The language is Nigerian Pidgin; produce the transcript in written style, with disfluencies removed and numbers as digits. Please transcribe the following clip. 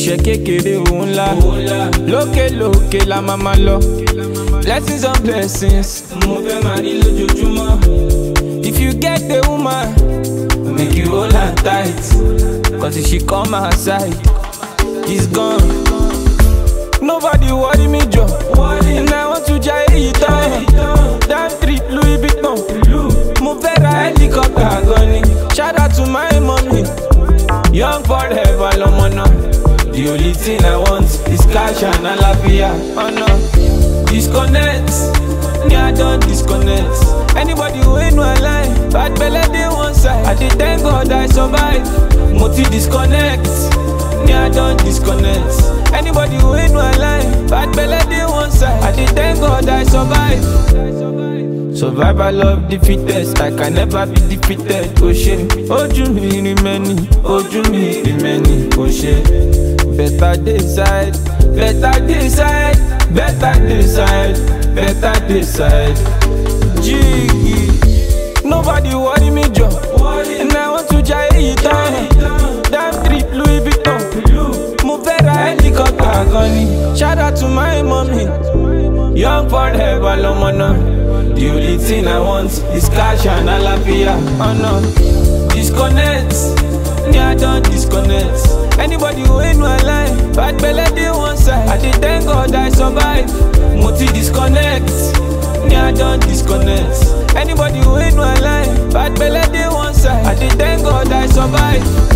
iṣẹ́ kékeré òun ńlá lókè lókè la máa máa lọ. Blessings on blessings mo fẹ́ máa rí lójoojúmọ́. If you get the woman, make you hold her tight, cause if she come outside, it's gone. Nobody worry me, Joe. And I want to try it down. Damn trip, Louis Vuitton. Move a helicopter, gunny. Shout out to my mommy. Young forever, Lomona. The only thing I want is cash and alafia. Oh no. Disconnect. Yeah, I don't disconnect. Anybody who ain't no line, bad belly they one side. I did thank God I survive. Multi disconnect. Yeah, I don't disconnect. Anybody who ain't no line, bad belly they one side. I did thank God I survive. Survival of the fittest, I can never be defeated. Oh shit, ojú mi remaining, ojú mi remaining. Oh shit, better decide, better decide, better decide, better decide. Jiggy, nobody worry me, Joe. And I want to try it down. Damn trip, Louis Vuitton. Move a helicopter, gunny. Shout out to my mommy. Young forever, Lomona. The only thing I want is cash and alafia. Oh no. Disconnect. Yeah, I don't disconnect. Anybody who ain't no line, bad belly they one side. I did thank God I survive. Multi disconnect. Yeah, I don't disconnect. Anybody who ain't no line, bad belly they one side. I did thank God I survive.